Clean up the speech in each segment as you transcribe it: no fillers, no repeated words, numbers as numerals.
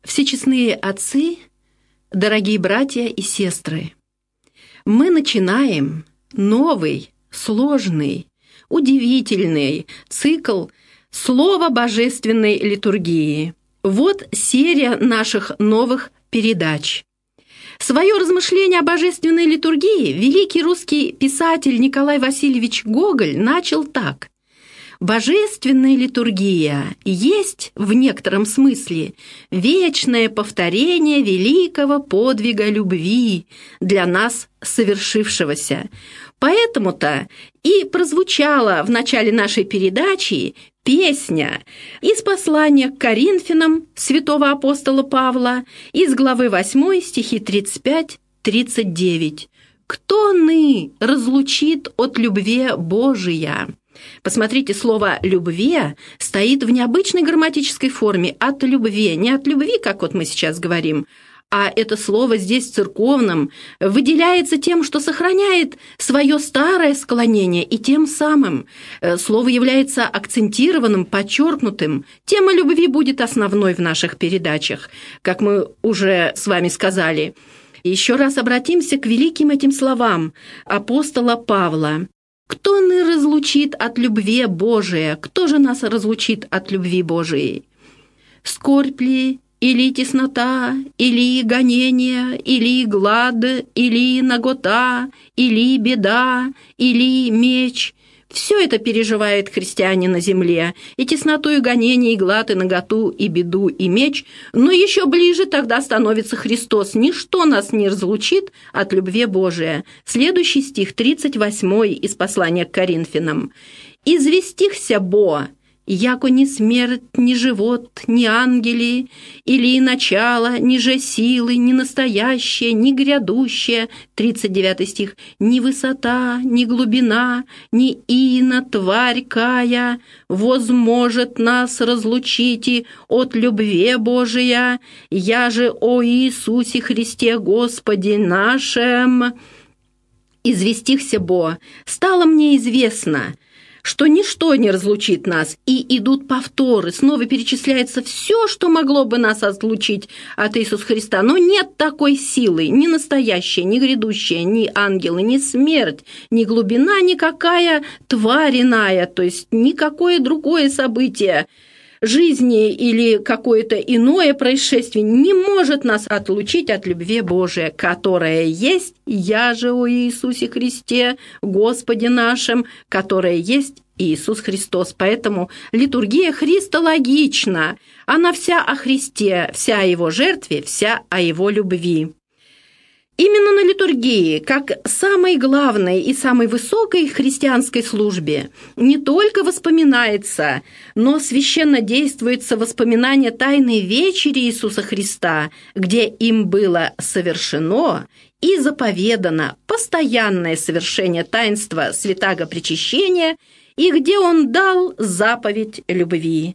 Всечестные отцы, дорогие братья и сестры, мы начинаем новый, сложный, удивительный цикл Слова Божественной литургии. Вот серия наших новых передач. Свое размышление о божественной литургии великий русский писатель Николай Васильевич Гоголь начал так. Божественная литургия есть, в некотором смысле, вечное повторение великого подвига любви для нас совершившегося. Поэтому-то и прозвучала в начале нашей передачи песня из послания к Коринфянам святого апостола Павла, из главы 8, стихи 35-39. «Кто ны разлучит от любви Божия?» Посмотрите, слово «любви» стоит в необычной грамматической форме «от любви», не от любви, как вот мы сейчас говорим, а это слово здесь в церковном выделяется тем, что сохраняет свое старое склонение, и тем самым слово является акцентированным, подчеркнутым. Тема любви будет основной в наших передачах, как мы уже с вами сказали. Еще раз обратимся к великим этим словам апостола Павла. «Кто ны разлучит от любви Божия?» Кто же нас разлучит от любви Божией? «Скорбь ли, или теснота, или гонение, или глад, или нагота, или беда, или меч?» Все это переживает христианин на земле, и тесноту, и гонение, и глад, и наготу, и беду, и меч, но еще ближе тогда становится Христос. Ничто нас не разлучит от любви Божия. Следующий стих, 38 из послания к Коринфянам. «Известихся Бо, яко ни смерть, ни живот, ни ангели, или начало, ни же силы, ни настоящее, ни грядущее», 39 стих, «ни высота, ни глубина, ни ино тварь кая возможет нас разлучить от любви Божия, я же о Иисусе Христе Господе нашем». «Известихся Бо, стало мне известно, что ничто не разлучит нас, и идут повторы, снова перечисляется все, что могло бы нас отлучить от Иисуса Христа, но нет такой силы, ни настоящая, ни грядущая, ни ангелы, ни смерть, ни глубина, никакая тварь иная, то есть никакое другое событие жизни или какое-то иное происшествие не может нас отлучить от любви Божией, которая есть «Я же о Иисусе Христе, Господе нашем», которая есть Иисус Христос. Поэтому литургия христологична, она вся о Христе, вся о Его жертве, вся о Его любви. Именно на литургии, как самой главной и самой высокой христианской службе, не только воспоминается, но священно действуется воспоминание Тайной Вечери Иисуса Христа, где им было совершено и заповедано постоянное совершение таинства святаго причащения, и где Он дал заповедь любви.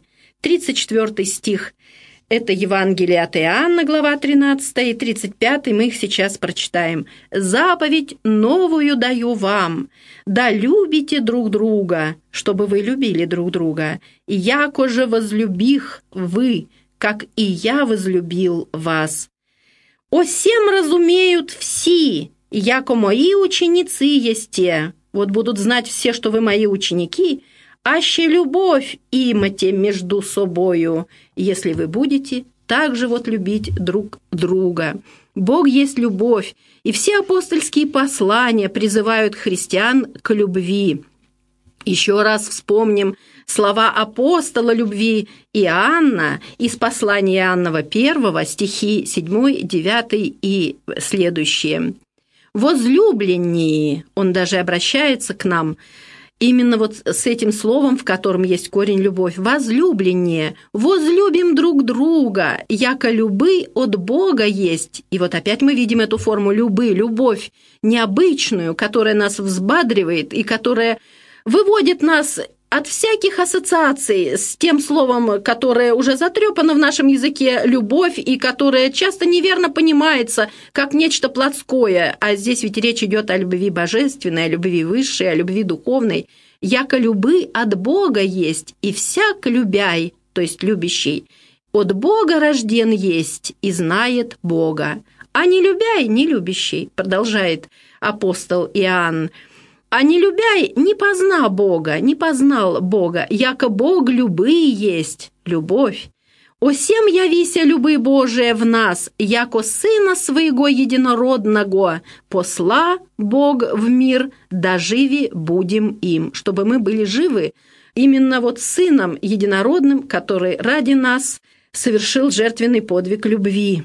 34 стих. Это Евангелие от Иоанна, глава 13, и 35 мы их сейчас прочитаем. «Заповедь новую даю вам, да любите друг друга, чтобы вы любили друг друга, яко же возлюбих вы, как и я возлюбил вас. О сем разумеют все, яко мои ученицы есте». Вот будут знать все, что вы мои ученики, аще любовь имате между собою, если вы будете также вот любить друг друга. Бог есть любовь, и все апостольские послания призывают христиан к любви. Еще раз вспомним слова апостола любви Иоанна из послания Иоаннова 1, стихи 7, 9 и следующие. «Возлюбленные», он даже обращается к нам, именно вот с этим словом, в котором есть корень любовь. «Возлюбленные, возлюбим друг друга, яко любы от Бога есть». И вот опять мы видим эту форму любы, любовь необычную, которая нас взбадривает и которая выводит нас от всяких ассоциаций с тем словом, которое уже затрепано в нашем языке «любовь», и которое часто неверно понимается как нечто плотское, а здесь ведь речь идет о любви божественной, о любви высшей, о любви духовной. «Яко любы от Бога есть, и всяк любяй», то есть любящий, от Бога рожден есть и знает Бога. А не любяй, не любящий, продолжает апостол Иоанн, а не любяй, не позна Бога, не познал Бога, яко Бог любые есть, любовь. О сем явися любы Божия в нас, яко Сына Своего Единородного посла Бог в мир, да живи будем им, чтобы мы были живы именно вот Сыном Единородным, который ради нас совершил жертвенный подвиг любви.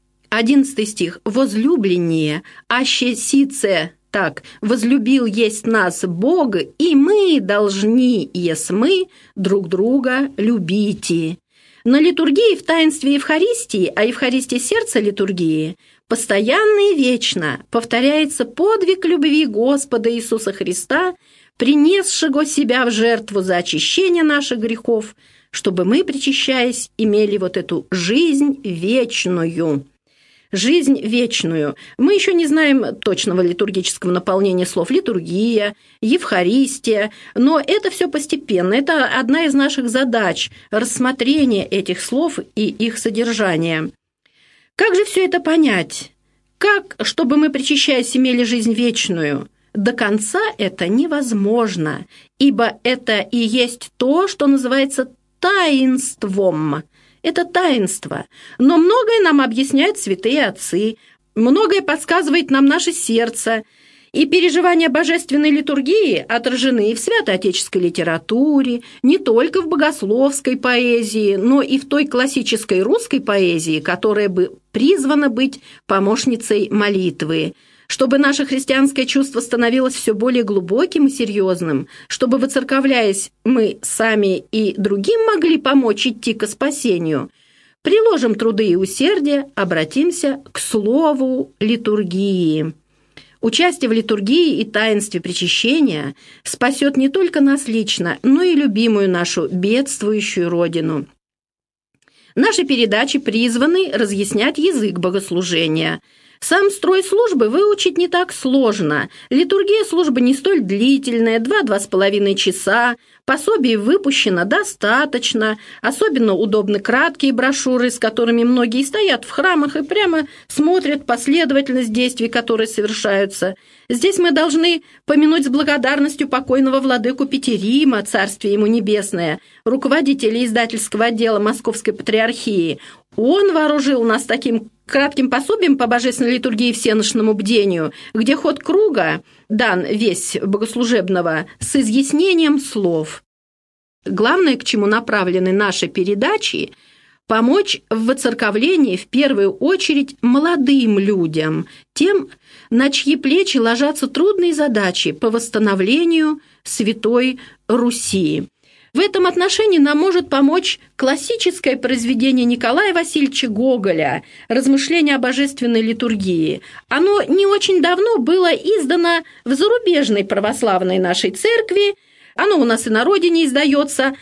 11 стих. «Возлюбленнее, аще сице, так, возлюбил есть нас Бог, и мы должны, есмы, друг друга любите». На литургии в таинстве Евхаристии, а Евхаристия сердца литургии, постоянно и вечно повторяется подвиг любви Господа Иисуса Христа, принесшего себя в жертву за очищение наших грехов, чтобы мы, причащаясь, имели вот эту жизнь вечную. Жизнь вечную. Мы еще не знаем точного литургического наполнения слов «литургия», «Евхаристия», но это все постепенно. Это одна из наших задач – рассмотрение этих слов и их содержания. Как же все это понять? Как, чтобы мы, причащаясь, имели жизнь вечную? До конца это невозможно, ибо это и есть то, что называется таинством. Это таинство. Но многое нам объясняют святые отцы, многое подсказывает нам наше сердце, и переживания божественной литургии отражены и в святоотеческой литературе, не только в богословской поэзии, но и в той классической русской поэзии, которая бы призвана быть помощницей молитвы, чтобы наше христианское чувство становилось все более глубоким и серьезным, чтобы, воцерковляясь, мы сами и другим могли помочь идти ко спасению, приложим труды и усердие, обратимся к слову литургии. Участие в литургии и таинстве причащения спасет не только нас лично, но и любимую нашу бедствующую Родину. Наши передачи призваны разъяснять язык богослужения. Сам строй службы выучить не так сложно. Литургия службы не столь длительная, 2–2,5 часа. Пособий выпущено достаточно. Особенно удобны краткие брошюры, с которыми многие стоят в храмах и прямо смотрят последовательность действий, которые совершаются. Здесь мы должны помянуть с благодарностью покойного владыку Петерима, царствие ему небесное, руководителя издательского отдела Московской Патриархии. Он вооружил нас таким кратким пособием по божественной литургии и всеношному бдению, где ход круга дан весь богослужебного с изъяснением слов. Главное, к чему направлены наши передачи – помочь в воцерковлении в первую очередь молодым людям, тем, на чьи плечи ложатся трудные задачи по восстановлению Святой Руси. В этом отношении нам может помочь классическое произведение Николая Васильевича Гоголя «Размышления о божественной литургии». Оно не очень давно было издано в зарубежной православной нашей церкви, оно у нас и на родине издается,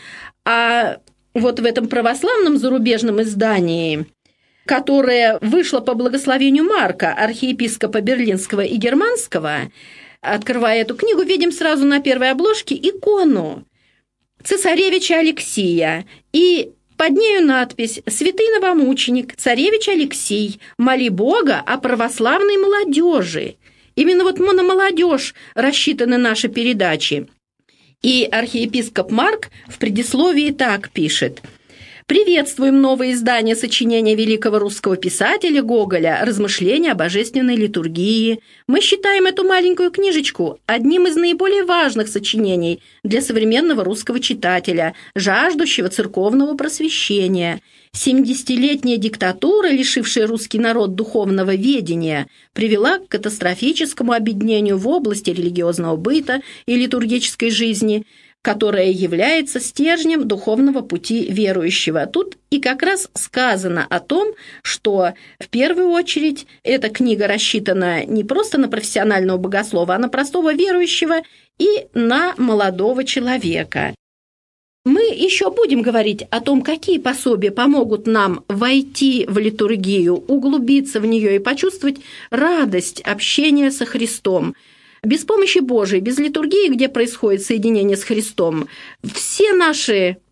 а вот в этом православном зарубежном издании, которое вышло по благословению Марка, архиепископа Берлинского и Германского, открывая эту книгу, видим сразу на первой обложке икону цесаревича Алексия, и под нею надпись «Святый новомученик, царевич Алексий, моли Бога о православной молодежи». Именно вот на молодежь рассчитаны наши передачи. И архиепископ Марк в предисловии так пишет: «Приветствуем новое издание сочинения великого русского писателя Гоголя «Размышления о божественной литургии». Мы считаем эту маленькую книжечку одним из наиболее важных сочинений для современного русского читателя, жаждущего церковного просвещения. 70-летняя диктатура, лишившая русский народ духовного ведения, привела к катастрофическому обеднению в области религиозного быта и литургической жизни, которая является стержнем духовного пути верующего. Тут и как раз сказано о том, что в первую очередь эта книга рассчитана не просто на профессионального богослова, а на простого верующего и на молодого человека. Мы еще будем говорить о том, какие пособия помогут нам войти в литургию, углубиться в нее и почувствовать радость общения со Христом. Без помощи Божией, без литургии, где происходит соединение с Христом, все наши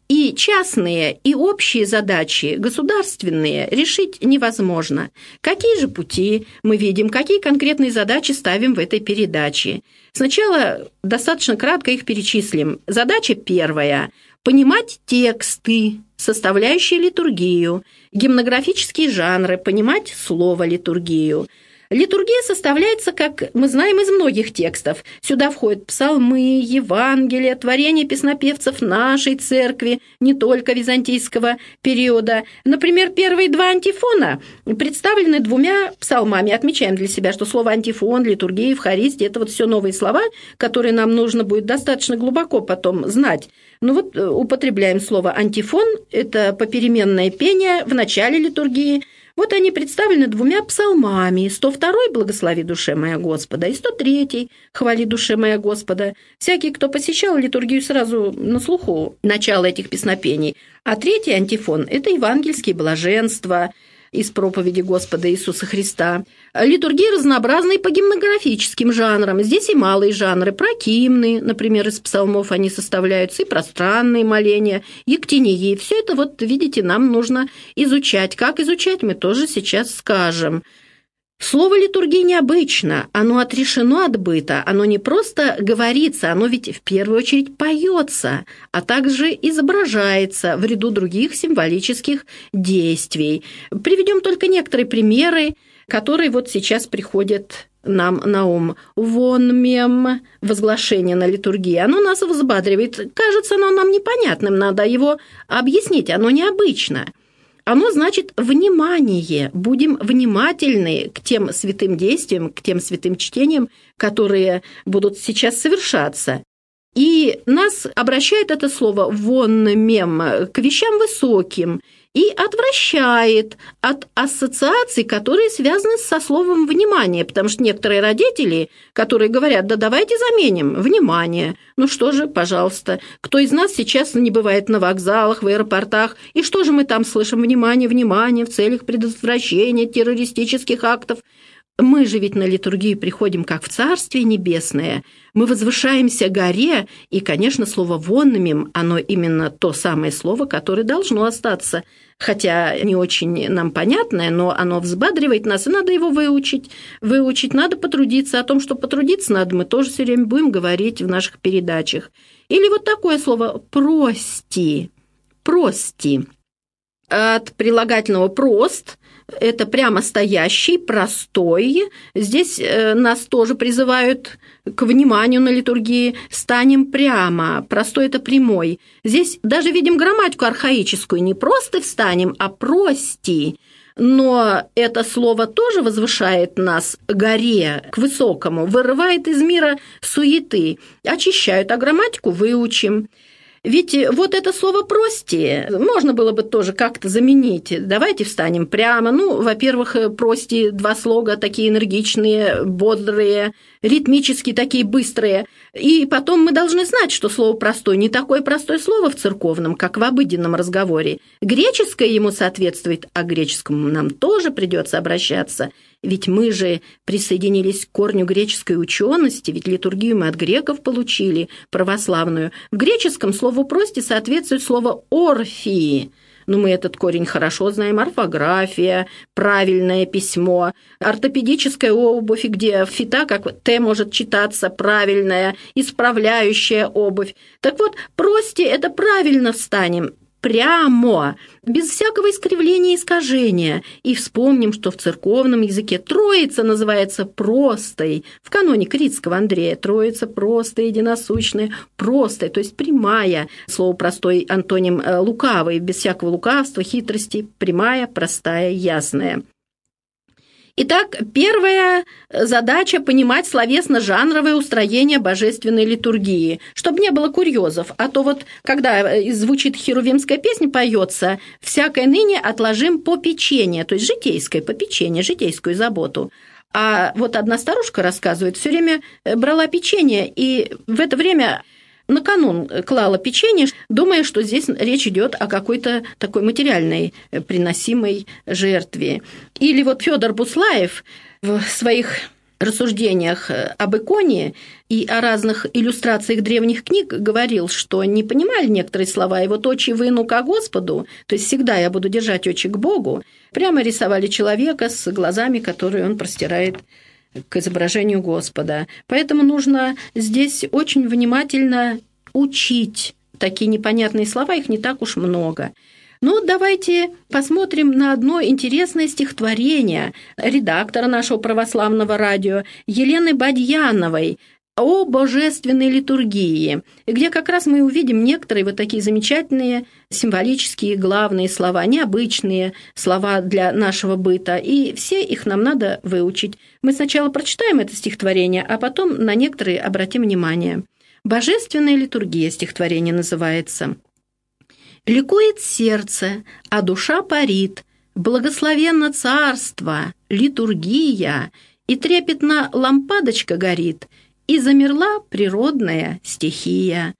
И частные, и общие задачи, государственные, решить невозможно. Какие же пути мы видим, какие конкретные задачи ставим в этой передаче? Сначала достаточно кратко их перечислим. Задача первая – понимать тексты, составляющие литургию, гимнографические жанры, понимать слово «литургию». Литургия составляется, как мы знаем, из многих текстов. Сюда входят псалмы, Евангелия, творения песнопевцев нашей церкви, не только византийского периода. Например, первые два антифона представлены двумя псалмами. Отмечаем для себя, что слово «антифон», «литургия», «евхаристия» – это вот все новые слова, которые нам нужно будет достаточно глубоко потом знать. Ну вот употребляем слово «антифон» – это попеременное пение в начале литургии. Вот они представлены двумя псалмами. 102-й «Благослови душе моя Господа» и 103-й «Хвали душе моя Господа». Всякий, кто посещал литургию, сразу на слуху начало этих песнопений. А третий антифон – это евангельские блаженства из проповеди Господа Иисуса Христа. Литургии разнообразны по гимнографическим жанрам. Здесь и малые жанры, прокимны, например, из псалмов они составляются, и пространные моления, ектении. Все это, вот видите, нам нужно изучать. Как изучать, мы тоже сейчас скажем. Слово «литургия» необычно, оно отрешено от быта, оно не просто говорится, оно ведь в первую очередь поется, а также изображается в ряду других символических действий. Приведем только некоторые примеры, которые вот сейчас приходят нам на ум. Вон мем, возглашение на литургии, оно нас взбадривает. Кажется, оно нам непонятным, надо его объяснить, оно необычно. Оно значит внимание, будем внимательны к тем святым действиям, к тем святым чтениям, которые будут сейчас совершаться. И нас обращает это слово «вон мем» к вещам высоким и отвращает от ассоциаций, которые связаны со словом «внимание», потому что некоторые родители, которые говорят: да давайте заменим «внимание». Ну что же, пожалуйста, кто из нас сейчас не бывает на вокзалах, в аэропортах, и что же мы там слышим? «Внимание, внимание» в целях предотвращения террористических актов. Мы же ведь на литургию приходим как в Царствие Небесное, мы возвышаемся к горе, и, конечно, слово «вонмем», оно именно то самое слово, которое должно остаться, хотя не очень нам понятное, но оно взбадривает нас, и надо его выучить. Выучить надо, потрудиться. О том, что потрудиться надо, мы тоже все время будем говорить в наших передачах. Или вот такое слово «прости», «прости». От прилагательного «прост» – это прямо стоящий, простой. Здесь нас тоже призывают к вниманию на литургии. Станем прямо. Простой – это прямой. Здесь даже видим грамматику архаическую. Не просто встанем, а прости. Но это слово тоже возвышает нас к горе, к высокому, вырывает из мира суеты. Очищают, а грамматику выучим. Ведь вот это слово «прости» можно было бы тоже как-то заменить. Давайте встанем прямо. Ну, во-первых, «прости» два слога такие энергичные, бодрые, ритмические, такие быстрые. И потом мы должны знать, что слово «простой» не такое простое слово в церковном, как в обыденном разговоре. Греческое ему соответствует, а к греческому нам тоже придется обращаться. Ведь мы же присоединились к корню греческой учености, ведь литургию мы от греков получили, православную. В греческом слову «прости» соответствует слово «орфии». Ну, мы этот корень хорошо знаем: орфография, правильное письмо, ортопедическая обувь, где фита, как «т» может читаться, правильная, исправляющая обувь. Так вот, «прости» – это правильно встанем, прямо, без всякого искривления и искажения. И вспомним, что в церковном языке Троица называется простой. В каноне Критского Андрея Троица простая, единосущная, простая, то есть прямая. Слово «простой» антоним лукавый, без всякого лукавства, хитрости, прямая, простая, ясная. Итак, первая задача – понимать словесно-жанровое устроение божественной литургии, чтобы не было курьезов. А то вот, когда звучит херувимская песня, поется «всякое ныне отложим попечение», то есть житейское попечение, житейскую заботу. А вот одна старушка рассказывает, все время брала печенье, и в это время на канун клала печенье, думая, что здесь речь идет о какой-то такой материальной приносимой жертве. Или вот Фёдор Буслаев в своих рассуждениях об иконе и о разных иллюстрациях древних книг говорил, что не понимали некоторые слова, и вот «очи выну ко Господу», то есть всегда я буду держать очи к Богу, прямо рисовали человека с глазами, которые он простирает к изображению Господа. Поэтому нужно здесь очень внимательно учить такие непонятные слова, их не так уж много. Ну, давайте посмотрим на одно интересное стихотворение редактора нашего православного радио Елены Бадьяновой о божественной литургии, где как раз мы увидим некоторые вот такие замечательные символические главные слова, необычные слова для нашего быта, и все их нам надо выучить. Мы сначала прочитаем это стихотворение, а потом на некоторые обратим внимание. «Божественная литургия» стихотворение называется. «Ликует сердце, а душа парит, благословенно царство, литургия, и трепетно лампадочка горит, и замерла природная стихия.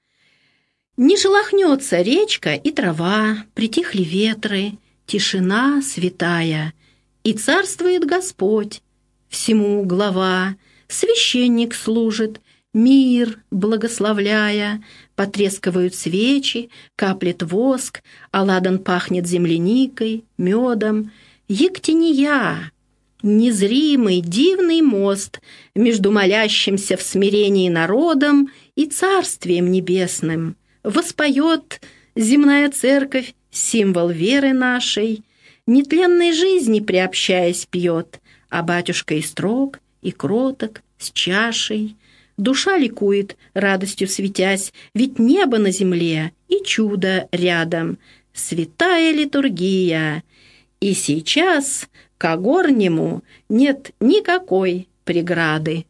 Не шелохнется речка и трава, притихли ветры, тишина святая, и царствует Господь, всему глава, священник служит, мир благословляя, потрескивают свечи, каплет воск, а ладан пахнет земляникой, медом. Ектения, незримый дивный мост между молящимся в смирении народом и царствием небесным. Воспоет земная церковь, символ веры нашей, нетленной жизни приобщаясь пьет, а батюшка и строг, и кроток, с чашей. Душа ликует, радостью светясь, ведь небо на земле и чудо рядом. Святая литургия. И сейчас ко горнему нет никакой преграды.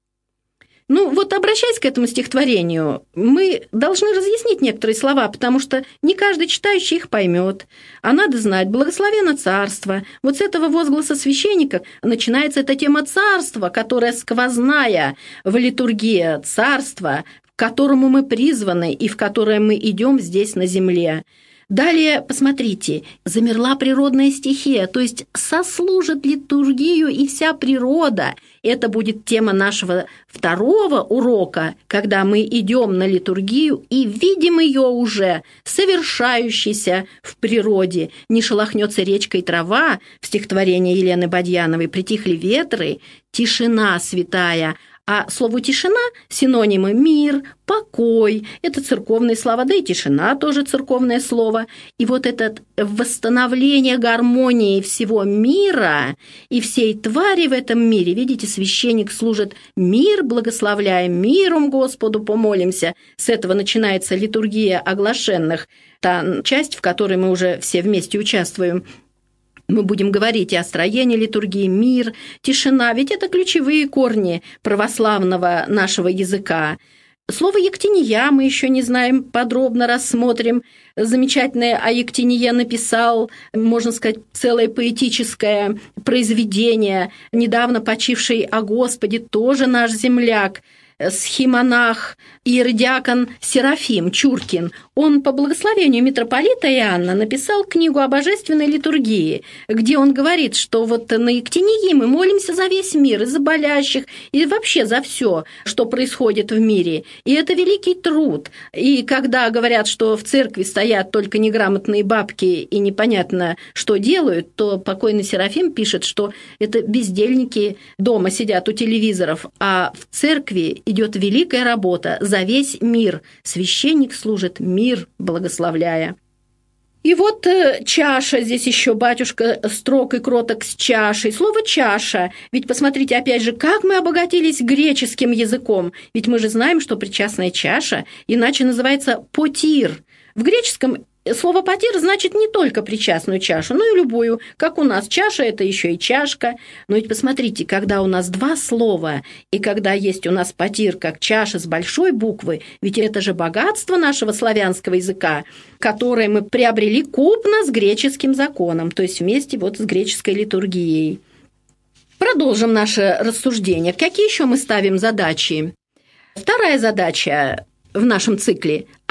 Ну, вот обращаясь к этому стихотворению, мы должны разъяснить некоторые слова, потому что не каждый читающий их поймет. А надо знать, благословенно царство. Вот с этого возгласа священника начинается эта тема царства, которая сквозная в литургии, царства, к которому мы призваны и в которое мы идем здесь на земле. Далее, посмотрите, замерла природная стихия, то есть сослужит литургию и вся природа. Это будет тема нашего второго урока, когда мы идем на литургию и видим ее уже совершающейся в природе. Не шелохнется речка и трава, в стихотворении Елены Бадьяновой «Притихли ветры», тишина святая. А слову «тишина» синонимы «мир», «покой» – это церковные слова, да и «тишина» тоже церковное слово. И вот это восстановление гармонии всего мира и всей твари в этом мире, видите, священник служит «мир, благословляя миром Господу помолимся». С этого начинается литургия оглашенных, та часть, в которой мы уже все вместе участвуем. Мы будем говорить и о строении литургии, мир, тишина, ведь это ключевые корни православного нашего языка. Слово «ектения» мы еще не знаем, подробно рассмотрим. Замечательное о ектении написал, можно сказать, целое поэтическое произведение, недавно почивший о Господе, тоже наш земляк, схимонах, иеродиакон Серафим Чуркин. Он по благословению митрополита Иоанна написал книгу о божественной литургии, где он говорит, что вот на ектении мы молимся за весь мир, и за болящих, и вообще за все, что происходит в мире. И это великий труд. И когда говорят, что в церкви стоят только неграмотные бабки и непонятно, что делают, то покойный Серафим пишет, что это бездельники дома сидят у телевизоров, а в церкви идет великая работа за весь мир. Священник служит мир, благословляя. И вот чаша, здесь еще батюшка строг и кроток с чашей. Слово «чаша», ведь посмотрите, опять же, как мы обогатились греческим языком. Ведь мы же знаем, что причастная чаша иначе называется «потир». В греческом слово «потир» значит не только причастную чашу, но и любую. Как у нас чаша – это еще и чашка. Но ведь посмотрите, когда у нас два слова, и когда есть у нас потир как чаша с большой буквы, ведь это же богатство нашего славянского языка, которое мы приобрели купно с греческим законом, то есть вместе вот с греческой литургией. Продолжим наше рассуждение. Какие еще мы ставим задачи? Вторая задача в нашем цикле –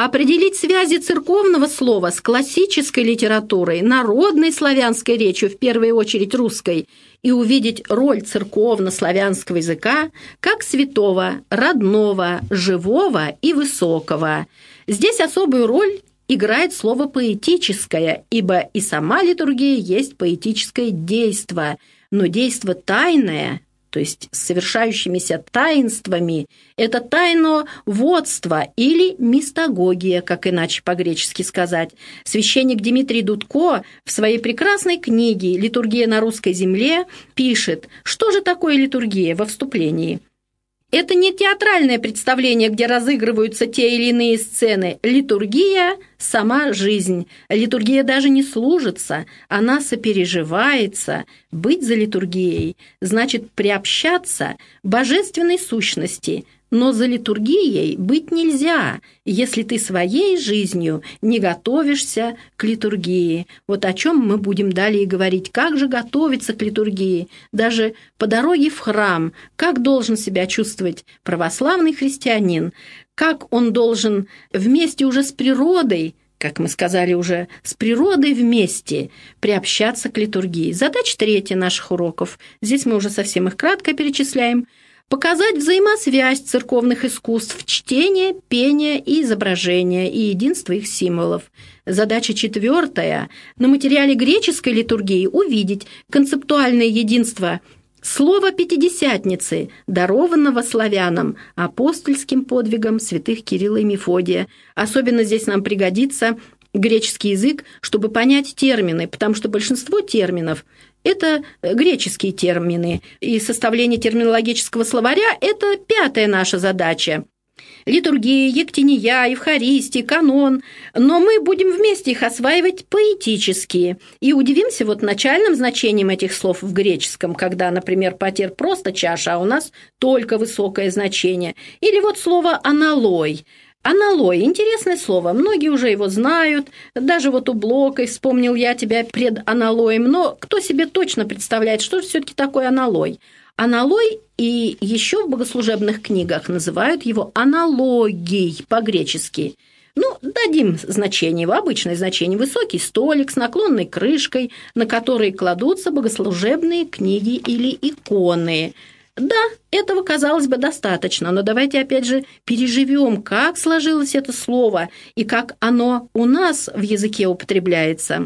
определить связи церковного слова с классической литературой, народной славянской речью, в первую очередь русской, и увидеть роль церковно-славянского языка как святого, родного, живого и высокого. Здесь особую роль играет слово «поэтическое», ибо и сама литургия есть поэтическое действо, но действо тайное, то есть с совершающимися таинствами, это тайноводство или мистагогия, как иначе по-гречески сказать. Священник Дмитрий Дудко в своей прекрасной книге «Литургия на русской земле» пишет, что же такое литургия во вступлении. Это не театральное представление, где разыгрываются те или иные сцены. Литургия – сама жизнь. Литургия даже не служится, она сопереживается. Быть за литургией значит приобщаться божественной сущности, но за литургией быть нельзя, если ты своей жизнью не готовишься к литургии. Вот о чем мы будем далее говорить. Как же готовиться к литургии? Даже по дороге в храм. Как должен себя чувствовать православный христианин? Как он должен вместе уже с природой, как мы сказали уже, с природой вместе приобщаться к литургии? Задача 3 наших уроков. Здесь мы уже совсем их кратко перечисляем. Показать взаимосвязь церковных искусств, чтения, пения и изображения и единство их символов. Задача 4. На материале греческой литургии увидеть концептуальное единство слова Пятидесятницы, дарованного славянам апостольским подвигом святых Кирилла и Мефодия. Особенно здесь нам пригодится греческий язык, чтобы понять термины, потому что большинство терминов – это греческие термины, и составление терминологического словаря – это 5 наша задача. Литургия, ектения, Евхаристия, канон, но мы будем вместе их осваивать поэтически. И удивимся вот начальным значением этих слов в греческом, когда, например, патер просто чаша, а у нас только высокое значение. Или вот слово «аналой». Аналой – интересное слово, многие уже его знают, даже вот у Блока вспомнил я тебя пред аналоем, но кто себе точно представляет, что же все-таки такое аналой? Аналой и еще в богослужебных книгах называют его аналогией по-гречески. Ну, дадим значение его, обычное значение – высокий столик с наклонной крышкой, на который кладутся богослужебные книги или иконы. Да, этого, казалось бы, достаточно, но давайте опять же переживем, как сложилось это слово и как оно у нас в языке употребляется.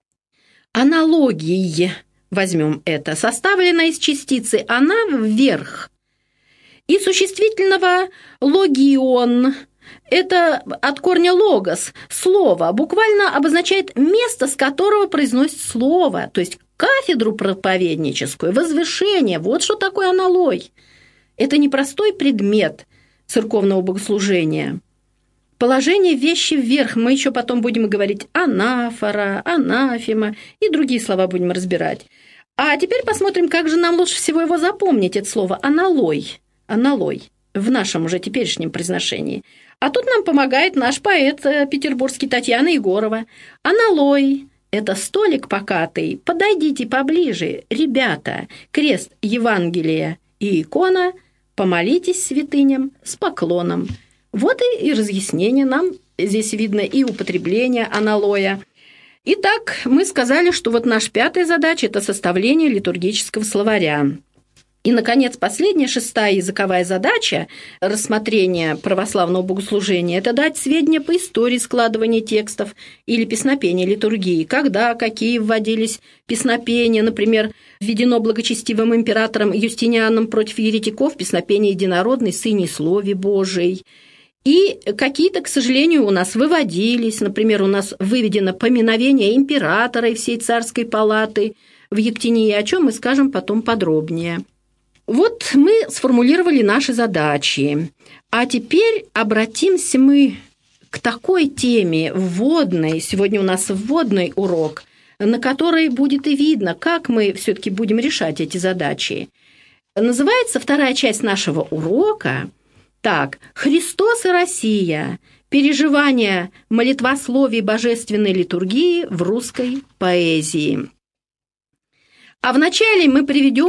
Аналогии, возьмем это, составлена из частицы «она» вверх и существительного «логион». Это от корня «логос» – слово, буквально обозначает место, с которого произносит слово, то есть кафедру проповедническую, возвышение. Вот что такое аналой. Это не простой предмет церковного богослужения. Положение вещи вверх, мы еще потом будем говорить анафора, анафема и другие слова будем разбирать. А теперь посмотрим, как же нам лучше всего его запомнить, это слово аналой. Аналой в нашем уже теперешнем произношении. А тут нам помогает наш поэт петербургский Татьяна Егорова. Аналой – это столик покатый, подойдите поближе, ребята, крест Евангелия и икона, помолитесь святыням с поклоном. Вот и разъяснение нам здесь видно, и употребление аналоя. Итак, мы сказали, что вот наша 5 задача – это составление литургического словаря. И, наконец, последняя, 6-я языковая задача рассмотрения православного богослужения – это дать сведения по истории складывания текстов или песнопения литургии, когда, какие вводились песнопения, например, введено благочестивым императором Юстинианом против еретиков песнопение единородной Сыне Слове Божией. И какие-то, к сожалению, у нас выводились, например, у нас выведено поминовение императора и всей царской палаты в Ектении, о чем мы скажем потом подробнее. Вот мы сформулировали наши задачи, а теперь обратимся мы к такой теме вводной. Сегодня у нас вводный урок, на который будет и видно, как мы все-таки будем решать эти задачи. Называется 2-я часть нашего урока так: «Христос и Россия. Переживания молитвословий божественной литургии в русской поэзии». А вначале мы приведем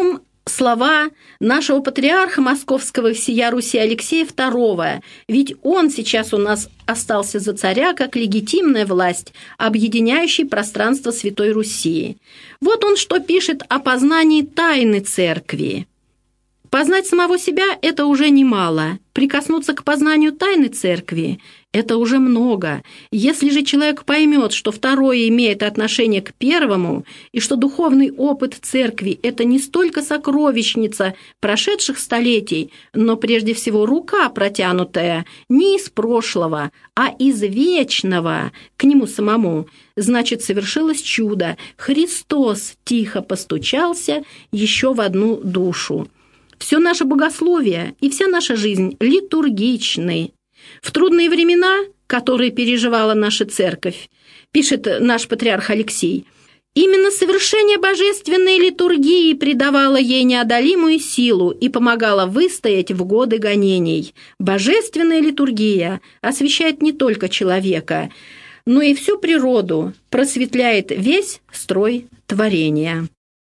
слова нашего патриарха Московского и всея Руси Алексея II, ведь он сейчас у нас остался за царя как легитимная власть, объединяющая пространство Святой Руси. Вот он что пишет о познании тайны Церкви. Познать самого себя – это уже немало. Прикоснуться к познанию тайны Церкви – это уже много. Если же человек поймет, что второе имеет отношение к первому, и что духовный опыт Церкви – это не столько сокровищница прошедших столетий, но прежде всего рука протянутая не из прошлого, а из вечного к нему самому, значит, совершилось чудо. Христос тихо постучался еще в одну душу. Все наше богословие и вся наша жизнь литургичны. В трудные времена, которые переживала наша церковь, пишет наш патриарх Алексей, именно совершение божественной литургии придавало ей неодолимую силу и помогало выстоять в годы гонений. Божественная литургия освещает не только человека, но и всю природу, просветляет весь строй творения.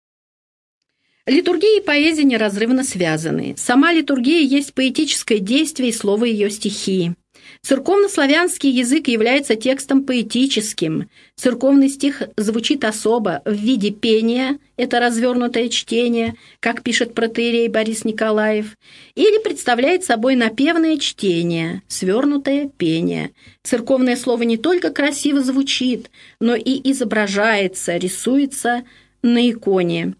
Литургия и поэзия неразрывно связаны. Сама литургия есть поэтическое действие и слово ее стихи. Церковнославянский язык является текстом поэтическим. Церковный стих звучит особо в виде пения, это развернутое чтение, как пишет протоиерей Борис Николаев, или представляет собой напевное чтение, свернутое пение. Церковное слово не только красиво звучит, но и изображается, рисуется на иконе.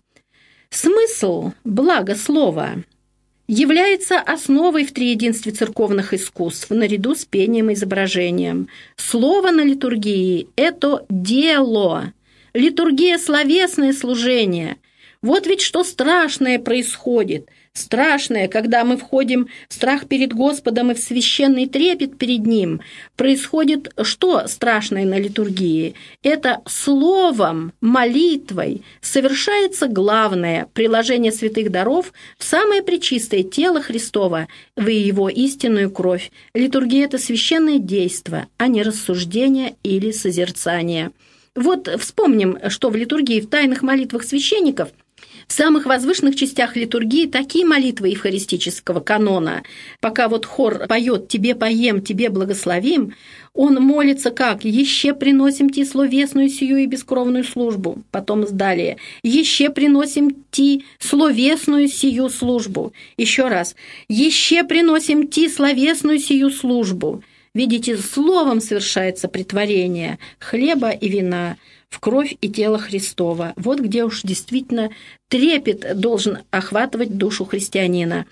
Смысл благослова является основой в триединстве церковных искусств, наряду с пением и изображением. Слово на литургии – это дело. Литургия – словесное служение. Вот ведь что страшное происходит. Страшное, когда мы входим в страх перед Господом и в священный трепет перед Ним. Происходит что страшное на литургии? Это словом, молитвой совершается главное – приложение святых даров в самое пречистое тело Христова, в Его истинную кровь. Литургия – это священное действо, а не рассуждение или созерцание. Вот вспомним, что в литургии, в тайных молитвах священников – в самых возвышенных частях литургии такие молитвы евхаристического канона, пока вот хор поет «Тебе поем, Тебе благословим», он молится как «Еще приносим Ти словесную сию и бескровную службу». Потом далее «Еще приносим Ти словесную сию службу». Еще раз «Еще приносим Ти словесную сию службу». Видите, словом совершается претворение хлеба и вина в кровь и тело Христова. Вот где уж действительно трепет должен охватывать душу христианина.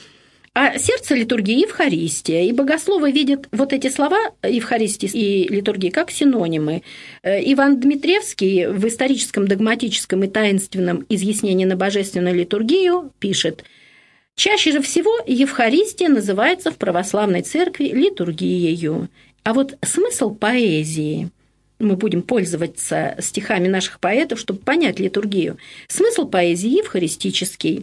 А сердце литургии – Евхаристия. И богословы видят вот эти слова Евхаристии и литургии как синонимы. Иван Дмитриевский в историческом, догматическом и таинственном изъяснении на божественную литургию пишет: «Чаще же всего Евхаристия называется в православной церкви литургией». А вот смысл поэзии – мы будем пользоваться стихами наших поэтов, чтобы понять литургию. Смысл поэзии евхаристический.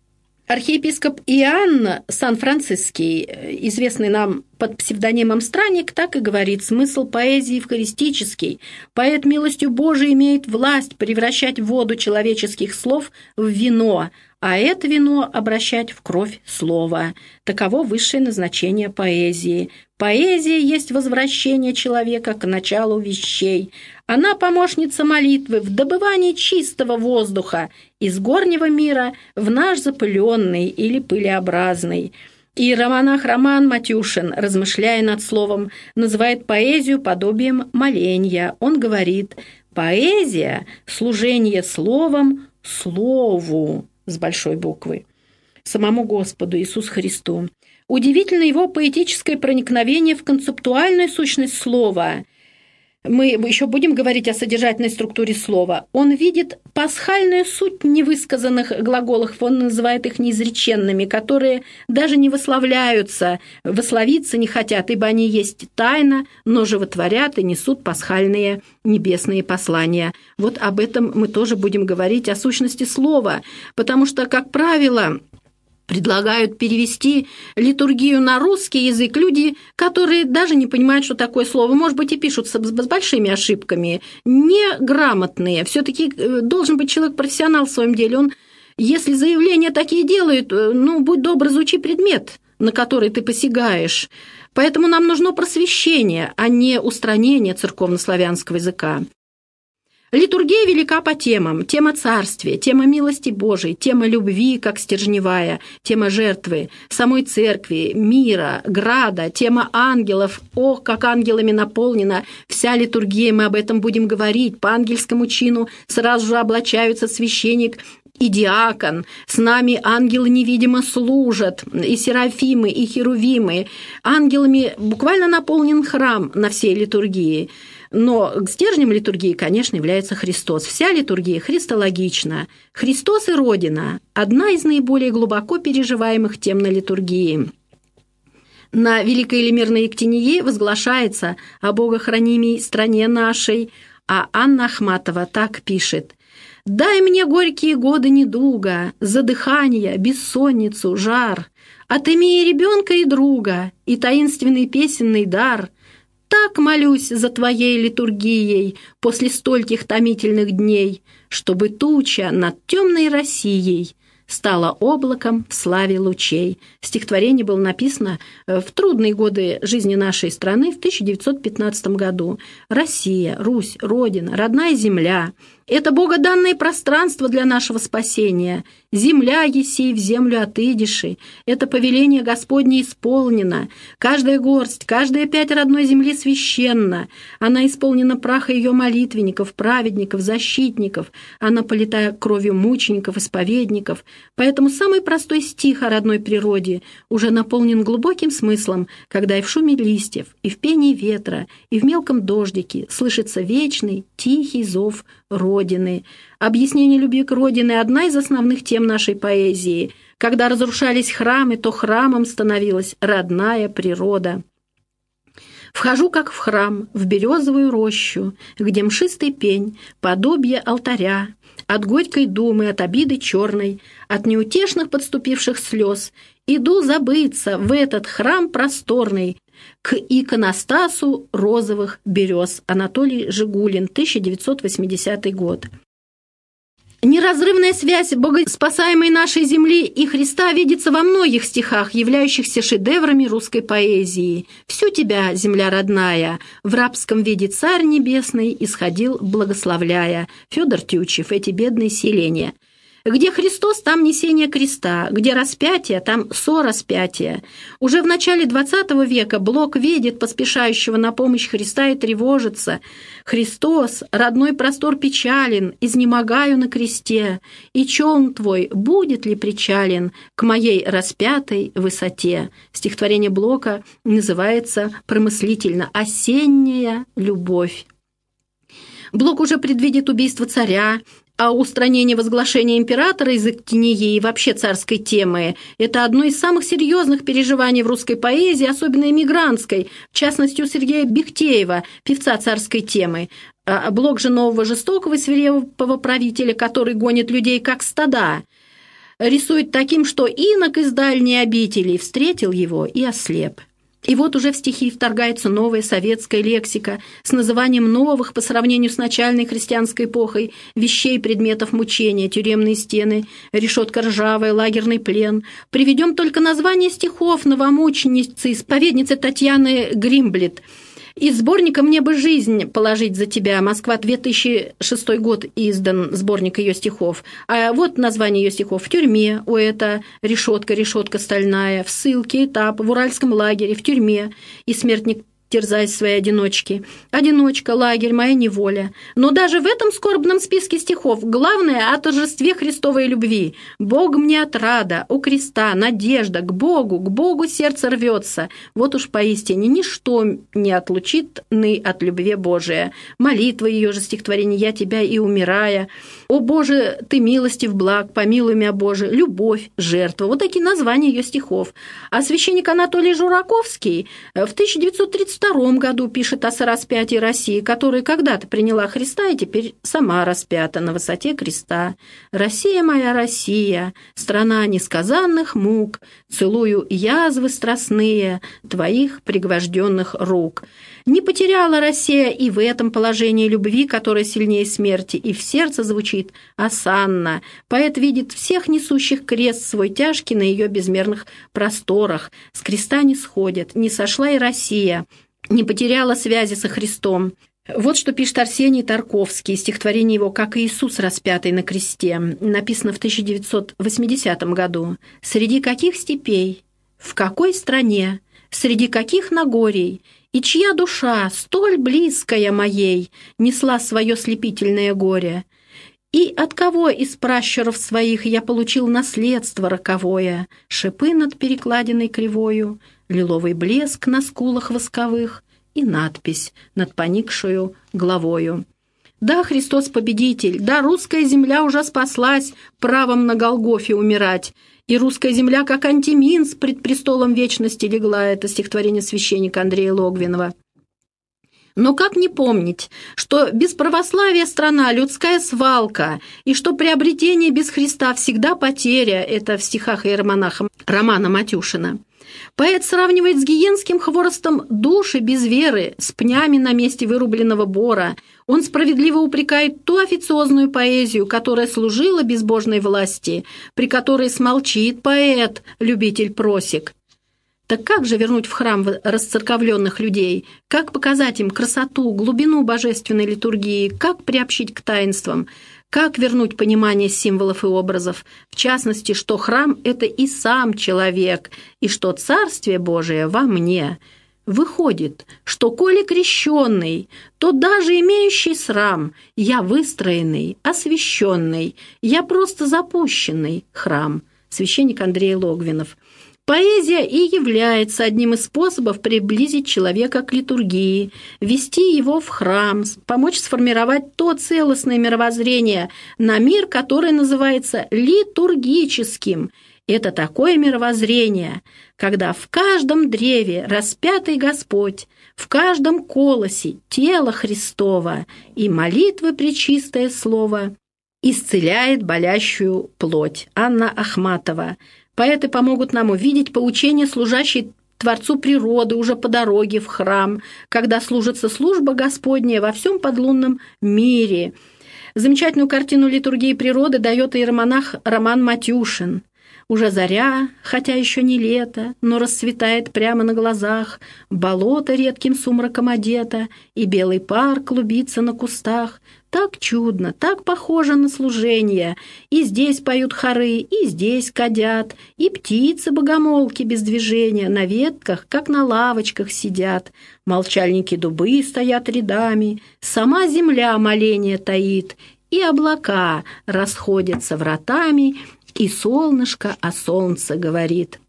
Архиепископ Иоанн Сан-Франциский, известный нам под псевдонимом Странник, так и говорит: смысл поэзии евхаристический. Поэт милостью Божией имеет власть превращать воду человеческих слов в вино, а это вино обращать в кровь слова. Таково высшее назначение поэзии. Поэзия есть возвращение человека к началу вещей. Она помощница молитвы в добывании чистого воздуха из горнего мира в наш запыленный или пылеобразный. Иеромонах Роман Матюшин, размышляя над словом, называет поэзию подобием моленья. Он говорит: поэзия – служение словом слову с большой буквы, самому Господу Иисусу Христу. Удивительно его поэтическое проникновение в концептуальную сущность слова. Мы еще будем говорить о содержательной структуре слова. Он видит пасхальную суть невысказанных глаголов, он называет их неизреченными, которые даже не выславляются, высловиться не хотят, ибо они есть тайна, но животворят и несут пасхальные небесные послания. Вот об этом мы тоже будем говорить, о сущности слова, потому что, как правило, предлагают перевести литургию на русский язык люди, которые даже не понимают, что такое слово, может быть, и пишут с большими ошибками, неграмотные. Все-таки должен быть человек профессионал в своем деле, он Если заявления такие делают, будь добр, изучи предмет, на который ты посягаешь. Поэтому нам нужно просвещение, а не устранение церковнославянского языка. Литургия велика по темам. Тема царствия, тема милости Божией, тема любви, как стержневая, тема жертвы, самой церкви, мира, града, тема ангелов. Ох, как ангелами наполнена вся литургия, мы об этом будем говорить. По ангельскому чину сразу же облачаются священник и диакон, с нами ангелы невидимо служат, и серафимы, и херувимы. Ангелами буквально наполнен храм на всей литургии. Но стержнем литургии, конечно, является Христос. Вся литургия христологична. Христос и Родина – одна из наиболее глубоко переживаемых тем на литургии. На Великой или Мирной Ектинии возглашается о богохранимой стране нашей, а Анна Ахматова так пишет: «Дай мне горькие годы недуга, задыхания, бессонницу, жар, отыми и ребенка, и друга, и таинственный песенный дар. Так молюсь за твоей литургией после стольких томительных дней, чтобы туча над темной Россией стала облаком в славе лучей». Стихотворение было написано в трудные годы жизни нашей страны в 1915 году. Россия, Русь, Родина, родная земля – это богоданное пространство для нашего спасения. Земля еси, в землю отыдеши. Это повеление Господне исполнено. Каждая горсть, каждая пять родной земли священна. Она исполнена праха ее молитвенников, праведников, защитников. Она полита кровью мучеников, исповедников. Поэтому самый простой стих о родной природе уже наполнен глубоким смыслом, когда и в шуме листьев, и в пении ветра, и в мелком дождике слышится вечный, тихий зов Родины. Объяснение любви к Родине – одна из основных тем нашей поэзии. Когда разрушались храмы, то храмом становилась родная природа. Вхожу, как в храм, в березовую рощу, где мшистый пень, подобие алтаря, от горькой думы, от обиды черной, от неутешных подступивших слез, иду забыться в этот храм просторный, к иконостасу розовых берез. Анатолий Жигулин, 1980 год. Неразрывная связь богоспасаемой нашей земли и Христа видится во многих стихах, являющихся шедеврами русской поэзии. «Всю тебя, земля родная, в рабском виде царь небесный исходил, благословляя». Федор Тютчев, «Эти бедные селения». Где Христос, там несение креста, где распятие, там сораспятие. Уже в начале XX века Блок видит поспешающего на помощь Христа и тревожится. «Христос, родной простор печален, изнемогаю на кресте, и челн твой будет ли причален к моей распятой высоте?» Стихотворение Блока называется промыслительно «Осенняя любовь». Блок уже предвидит убийство царя, а устранение возглашения императора из Ектинии и вообще царской темы – это одно из самых серьезных переживаний в русской поэзии, особенно эмигрантской, в частности у Сергея Бехтеева, певца царской темы. Блок же нового жестокого и свирепого правителя, который гонит людей как стада, рисует таким, что инок из дальней обители встретил его и ослеп. И вот уже в стихи вторгается новая советская лексика с называнием новых по сравнению с начальной христианской эпохой вещей, предметов мучения, тюремные стены, решетка ржавая, лагерный плен. Приведем только название стихов новомученицы, исповедницы Татьяны Гримблет. Из сборника «Мне бы жизнь положить за тебя», Москва, 2006 год, издан сборник ее стихов. А вот название ее стихов: «В тюрьме», это решетка, решетка стальная, в ссылке, этап, в уральском лагере, в тюрьме, и смертник терзаясь своей одиночки. Одиночка, лагерь, моя неволя. Но даже в этом скорбном списке стихов главное о торжестве Христовой любви. «Бог мне отрада, у креста, надежда, к Богу сердце рвется». Вот уж поистине ничто не отлучит ны от любви Божия. Молитва ее же стихотворение «Я тебя и умирая». «О Боже, ты милостив благ, помилуй меня, Боже», «Любовь, жертва». Вот такие названия ее стихов. А священник Анатолий Жураковский в 1932 году пишет о сораспятии России, которая когда-то приняла Христа и теперь сама распята на высоте креста. «Россия моя, Россия, страна несказанных мук, целую язвы страстные твоих пригвожденных рук». Не потеряла Россия и в этом положении любви, которая сильнее смерти, и в сердце звучит осанна. Поэт видит всех несущих крест свой тяжкий на ее безмерных просторах. С креста не сходит, не сошла и Россия, не потеряла связи со Христом. Вот что пишет Арсений Тарковский, стихотворение его «Как Иисус распятый на кресте», написано в 1980 году. «Среди каких степей, в какой стране, среди каких нагорий, и чья душа, столь близкая моей, несла свое слепительное горе? И от кого из пращуров своих я получил наследство роковое, шипы над перекладиной кривою, лиловый блеск на скулах восковых и надпись над поникшую главою. Да, Христос победитель, да, русская земля уже спаслась правом на Голгофе умирать, и русская земля, как антиминс, пред престолом вечности легла». Это стихотворение священника Андрея Логвинова. Но как не помнить, что без православия страна – людская свалка, и что приобретение без Христа всегда потеря – это в стихах иеромонаха Романа Матюшина. Поэт сравнивает с гиенским хворостом души без веры с пнями на месте вырубленного бора. Он справедливо упрекает ту официозную поэзию, которая служила безбожной власти, при которой смолчит поэт, любитель просек. Так как же вернуть в храм расцерковленных людей? Как показать им красоту, глубину божественной литургии? Как приобщить к таинствам? Как вернуть понимание символов и образов? В частности, что храм – это и сам человек, и что Царствие Божие во мне. Выходит, что коли крещенный, то даже имеющий срам, я выстроенный, освященный, я просто запущенный храм. Священник Андрей Логвинов. Поэзия и является одним из способов приблизить человека к литургии, ввести его в храм, помочь сформировать то целостное мировоззрение на мир, которое называется литургическим. Это такое мировоззрение, когда в каждом древе распятый Господь, в каждом колосе тело Христово и молитвы пречистое слово исцеляет болящую плоть. Анна Ахматова. Поэты помогут нам увидеть поучение, служащей Творцу природы уже по дороге в храм, когда служится служба Господня во всем подлунном мире. Замечательную картину литургии природы дает иеромонах Роман Матюшин. Уже заря, хотя еще не лето, но расцветает прямо на глазах, болото редким сумраком одето, и белый пар клубится на кустах. Так чудно, так похоже на служение. И здесь поют хоры, и здесь кадят, и птицы-богомолки без движения на ветках, как на лавочках сидят. Молчальники дубы стоят рядами, сама земля моление таит, и облака расходятся вратами, и солнышко о солнце говорит.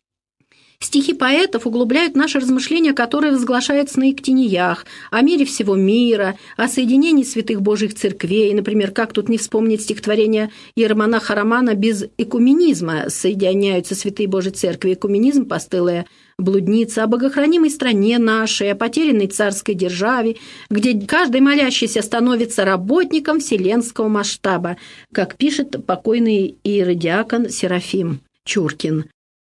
Стихи поэтов углубляют наши размышления, которые возглашаются на Ектениях, о мире всего мира, о соединении святых Божьих церквей. Например, как тут не вспомнить стихотворение иеромонаха Романа «Без экуменизма соединяются святые Божьи церкви». Экуменизм – постылая блудница, о богохранимой стране нашей, о потерянной царской державе, где каждый молящийся становится работником вселенского масштаба, как пишет покойный иеродиакон Серафим Чуркин.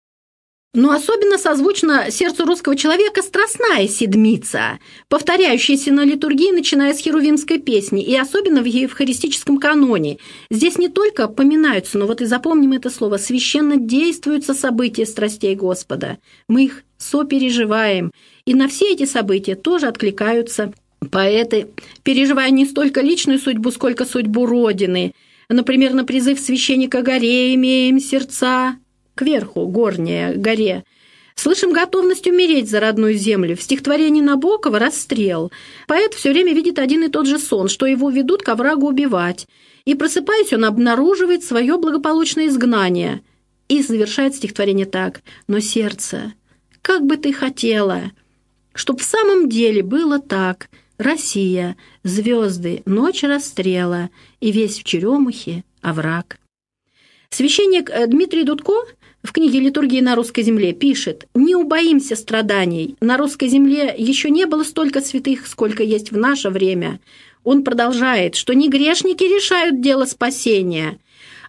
Но особенно созвучна сердцу русского человека страстная седмица, повторяющаяся на литургии, начиная с херувимской песни, и особенно в евхаристическом каноне. Здесь не только поминаются, но вот и запомним это слово, священно действуются события страстей Господа. Мы их сопереживаем, и на все эти события тоже откликаются поэты, переживая не столько личную судьбу, сколько судьбу Родины. Например, на призыв священника «Горе имеем сердца», кверху, горнее, горе. Слышим готовность умереть за родную землю. В стихотворении Набокова «Расстрел» поэт все время видит один и тот же сон, что его ведут к оврагу убивать. И, просыпаясь, он обнаруживает свое благополучное изгнание. И завершает стихотворение так: «Но сердце, как бы ты хотела, чтоб в самом деле было так. Россия, звезды, ночь расстрела, и весь в черемухе овраг». Священник Дмитрий Дудко в книге «Литургия на русской земле» пишет: «Не убоимся страданий. На русской земле еще не было столько святых, сколько есть в наше время». Он продолжает, что не грешники решают дело спасения,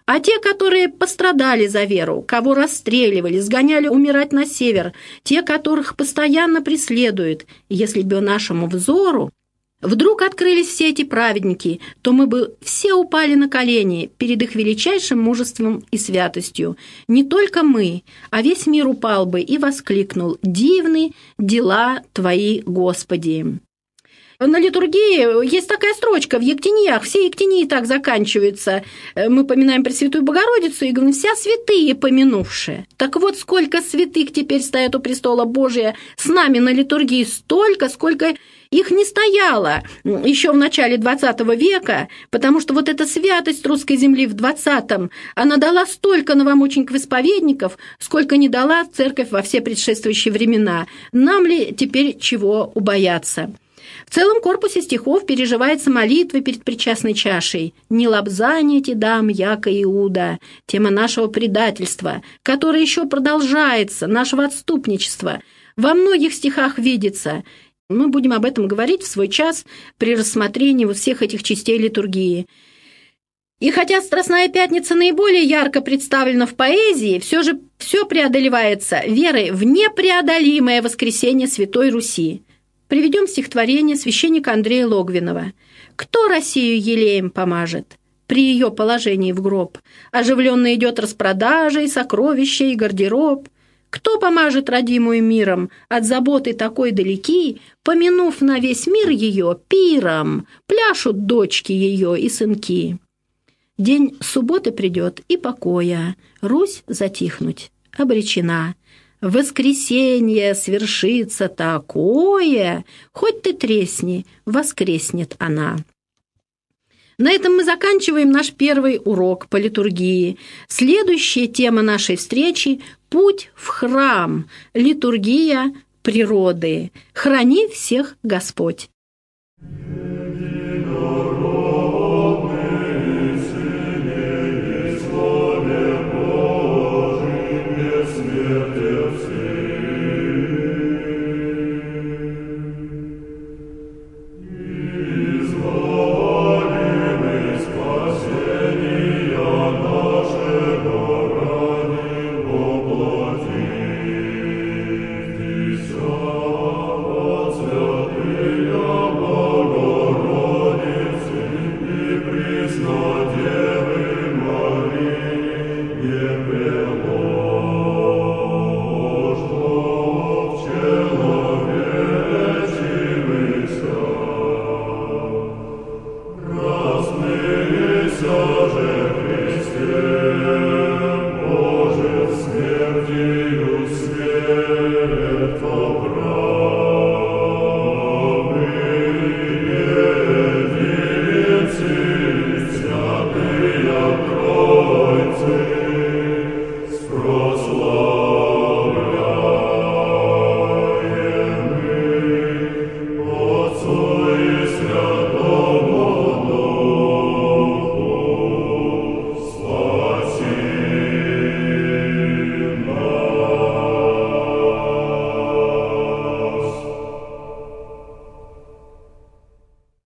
А те, которые пострадали за веру, кого расстреливали, сгоняли умирать на север, те, которых постоянно преследуют, если бы нашему взору вдруг открылись все эти праведники, то мы бы все упали на колени перед их величайшим мужеством и святостью. Не только мы, а весь мир упал бы и воскликнул: «Дивны дела Твои, Господи!» На литургии есть такая строчка в Ектениях, все Ектении так заканчиваются. Мы поминаем Пресвятую Богородицу и говорим: «Вся святые помянувшие». Так вот, сколько святых теперь стоят у престола Божия с нами на литургии, столько, сколько их не стояло еще в начале XX века, потому что вот эта святость русской земли в 20-м, она дала столько новомучеников-исповедников, сколько не дала церковь во все предшествующие времена. Нам ли теперь чего убояться? В целом корпусе стихов переживается молитва перед причастной чашей. «Не лобзаните дам, яко Иуда», тема нашего предательства, которое еще продолжается, нашего отступничества. Во многих стихах видится. Мы будем об этом говорить в свой час при рассмотрении вот всех этих частей литургии. И хотя Страстная Пятница наиболее ярко представлена в поэзии, все же все преодолевается верой в непреодолимое воскресение Святой Руси. Приведем стихотворение священника Андрея Логвинова. «Кто Россию елеем помажет? При ее положении в гроб оживленно идет распродажа и сокровища, и гардероб. Кто помажет родимую миром, от заботы такой далеки, помянув на весь мир ее пиром, пляшут дочки ее и сынки? День субботы придет и покоя, Русь затихнуть обречена. В воскресенье свершится такое, хоть ты тресни, воскреснет она». На этом мы заканчиваем наш первый урок по литургии. Следующая тема нашей встречи – путь в храм, литургия природы. Храни всех Господь!